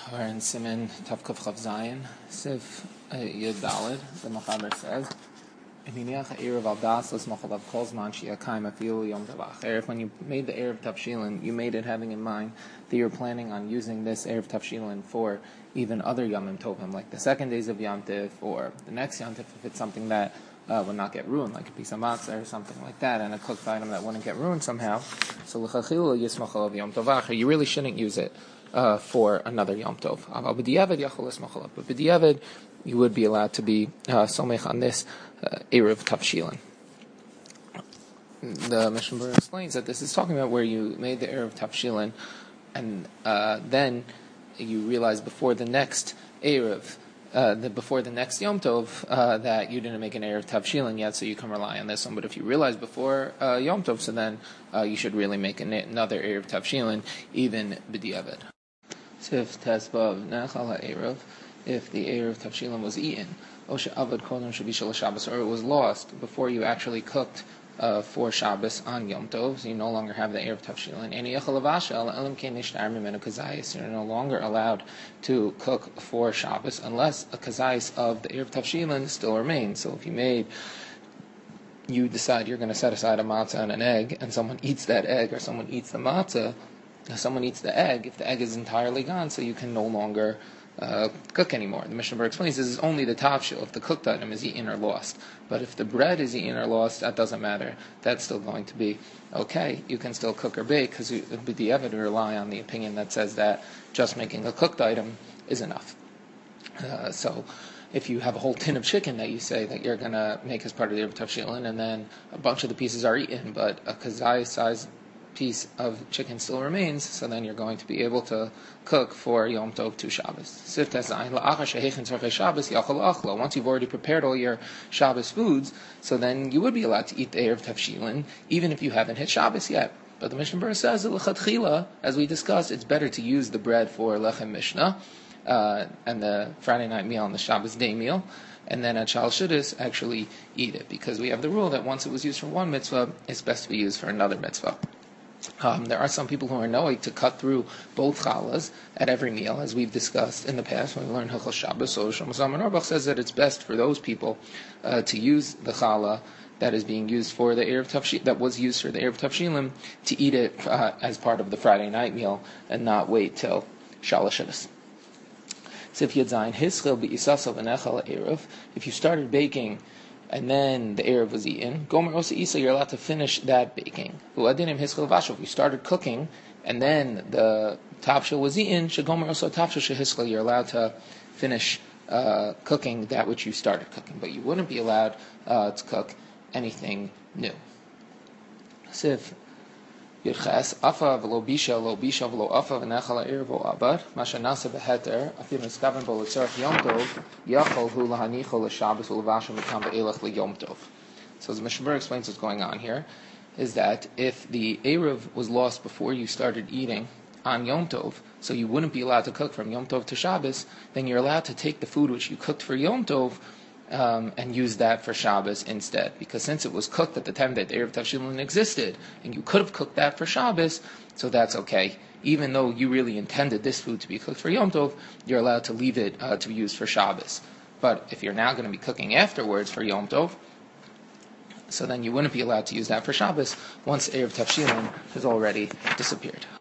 We're in Siman Tavkuf Chav Zayin, Sif Yud Daled. The Mechaber says, when you made the Erev Tavshilin, you made it having in mind that you're planning on using this Erev Tavshilin for even other Yomim Tovim, like the second days of Yom Tiv, or the next Yom Tiv, if it's something that would not get ruined, like a piece of matzah or something like that, and a cooked item that wouldn't get ruined somehow. So l'chachil yismachal of Yom Tov, you really shouldn't use it for another Yom Tov. But b'diavad, you would be allowed to be somech on this Erev Tavshilin. The Mishnah Berurah explains that this is talking about where you made the Erev Tavshilin, and then you realize before the next Erev, before the next Yom Tov, that you didn't make an Erev Tavshilin yet, so you can rely on this one. But if you realize before Yom Tov, so then you should really make another Erev Tavshilin, even b'diavad. If the Erev Tavshilin was eaten, or it was lost before you actually cooked for Shabbos on Yom Tov, so you no longer have the Erev Tavshilin. You're no longer allowed to cook for Shabbos unless a kazayis of the Erev Tavshilin still remains. So if you decide you're going to set aside a matzah and an egg, and someone eats that egg, or someone eats the matzah, someone eats the egg, if the egg is entirely gone, so you can no longer cook anymore. The Mishnah Berurah explains this is only the tavshil if the cooked item is eaten or lost. But if the bread is eaten or lost, that doesn't matter. That's still going to be okay. You can still cook or bake because b'diavad we rely on the opinion that says that just making a cooked item is enough. So if you have a whole tin of chicken that you say that you're going to make as part of the Erev Tavshilin, and then a bunch of the pieces are eaten, but a kazai size piece of chicken still remains, so then you're going to be able to cook for Yom Tov to Shabbos. Once you've already prepared all your Shabbos foods, so then you would be allowed to eat the Erev Tavshilin, even if you haven't hit Shabbos yet. But the Mishnah Berurah says that l'chatchila, as we discussed, it's better to use the bread for lechem mishnah, and the Friday night meal and the Shabbos day meal, and then at Shal Shudis actually eat it, because we have the rule that once it was used for one mitzvah, it's best to be used for another mitzvah. There are some people who are knowing to cut through both challahs at every meal, as we've discussed in the past when we learned Hilchos Shabbos. So Shlomo Zalman Auerbach says that it's best for those people to use the challah that is being used for the Erev Tavshilin, that was used for the Erev Tavshilim, to eat it as part of the Friday night meal and not wait till Shalosh Shabbos. If you started baking and then the Erev was eaten, Gomer Osa Isa, you're allowed to finish that baking. If you started cooking and then the tavshil was eaten, Gomer Osa Tavshil Shehiskal, you're allowed to finish cooking that which you started cooking, but you wouldn't be allowed to cook anything new. Sif Yirches Afa v'lo bisha lo v'lo afa v'nechal ha'erev v'o masha nasa beheter afil miskaven bo l'tzarech Yom Tov yachol hu lahanichol l'Shabbos u'levashim v'kam be'elach l'Yom Tov. So as the Mishnah Berurah explains what's going on here, is that if the Erev was lost before you started eating on Yom Tov, so you wouldn't be allowed to cook from Yom Tov to Shabbos, then you're allowed to take the food which you cooked for Yom Tov and use that for Shabbos instead. Because since it was cooked at the time that the Erev Tavshilin existed, and you could have cooked that for Shabbos, so that's okay. Even though you really intended this food to be cooked for Yom Tov, you're allowed to leave it to be used for Shabbos. But if you're now going to be cooking afterwards for Yom Tov, so then you wouldn't be allowed to use that for Shabbos once Erev Tavshilin has already disappeared.